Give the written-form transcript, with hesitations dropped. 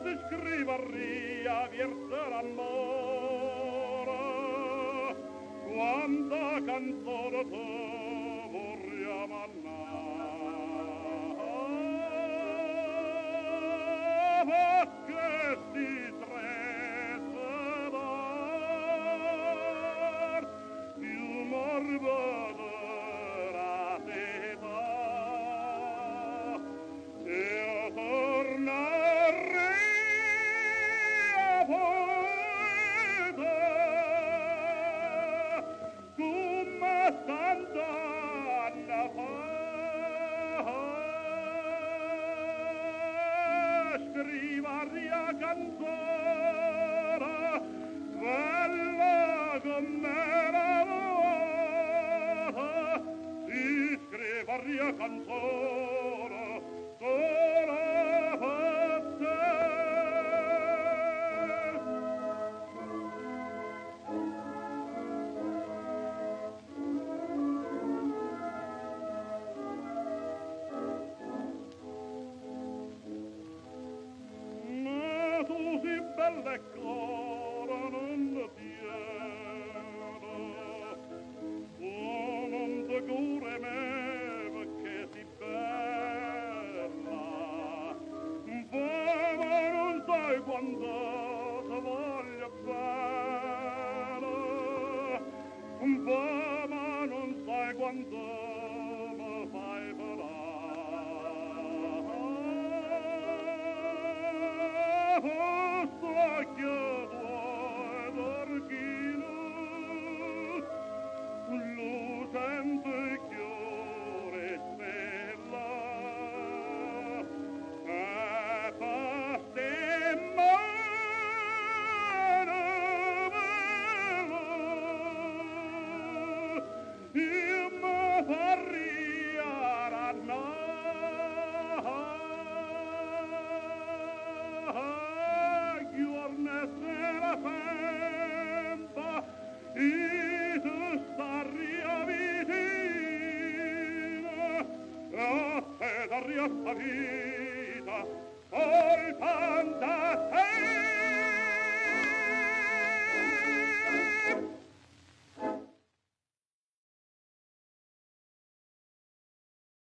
ti scriveria verso l'amore, quanta canzone tu vorrei mannare, che si trezza d'or, più morbido scrivaria canzone bella come la volta, si scrivaria canzone solo per te. Bella cora non tiene, non ti cure me perché si bella, ma non sai quando ti voglio bene, ma non sai quando mi fai parlare. Occhio tuoi d'orchino, lucente chiore stella, e paste mano velo, io mi farria rannare. Sera senta e tu staria vicina, a te daria sta vita.